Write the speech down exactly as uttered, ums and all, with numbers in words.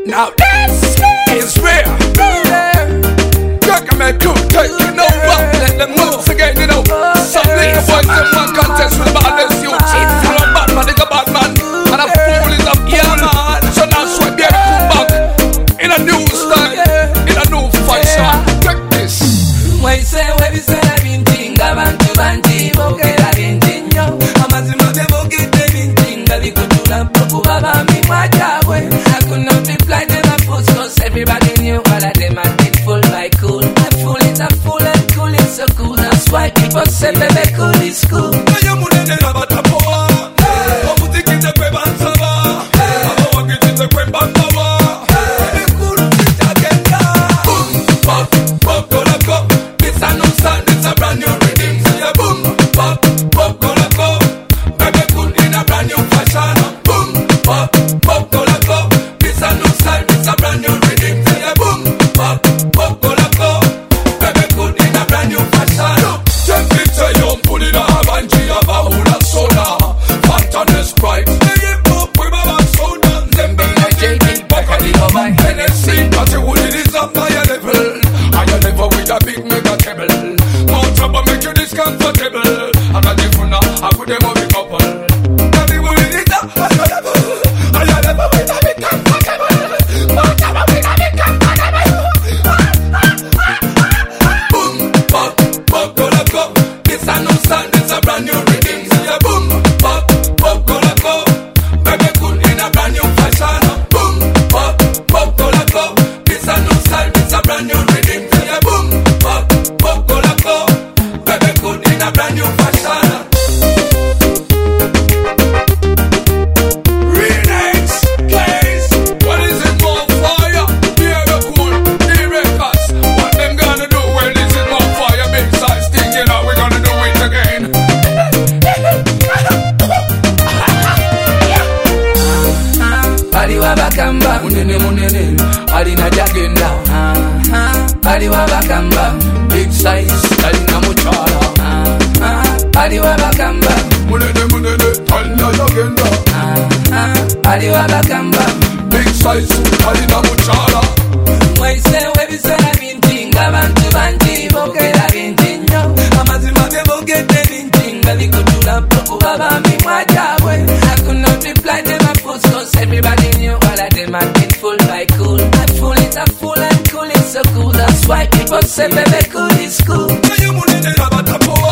Now this is real. Kirk and crew taking over. Let them once again, you know. Some little boys in one contest with the baddest youth. You're a bad man, you're a bad man. And a fool is a fool. So now sweat be a cool back. In a new style, in a new fashion. Check this. Why say, why we say I've been ting, I want to banty, okay, I've been ting, yo. I'm a zima, they won't get the been ting, that we could do that, but who have me, my job, I could not be blind in my foot, cause everybody knew all of them had been full by cool. I'm full, it's a full and cool, it's so cool, that's why people say, baby, cool is cool. I am one of them about the power, I'm putting in the web and sava, I'm walking in the web and sava. It's a brand new rhythm, say a boom, pop, pop, go la go. Baby cool in a brand new fashion. Boom, pop, pop, go la go. This a new style, it's a brand new rhythm, say a boom, pop, pop, go la go. Baby cool in a brand new fashion. Ten picture you pull in a Havanchi, a Bahula soda, Fanta and Sprite. They give up with my back soda. Them be like J D, back at the over Hennessy. But you would it is up by your level. Higher level with a big mega table. Trouble make you discomfortable. I'm not different now, I put them on the couple. Everyone in it up, I never, I never with a big comfortable. More trouble with a big comfortable. Boom, pop, pop, go la go. This a new sound, this a brand new rhythm. See a boom, pop, pop, go la go. Baby cool in a brand new fashion. Boom, pop, pop, go la go. This a new style, this a brand new rhythm. See a boom, pop, pop, go la go. In a brand new fashion. Remix, case. What is it more fire? Hear the cool, the records. What them gonna do? Well, this is more fire. Big size thing, you know, we're gonna do it again. Bali wa bakamba, munene munene, bali na jagenda. Bali wa bakamba, big size, bali na muchala. Bali wa bakamba, munene munene, bali na jagenda. Bali wa bakamba, big size, bali na muchala. Why say we be say I been ting, abantu banti, boke I been ting yo. Amazima be boke te been ting, bali kutula poku baba mi mwajawe. I could not reply them a post, cause everybody knew all of them had been full by cool. I'm full, it's a full and cool, it's so cool. That's why people say baby cool is cool. So you munene about the power.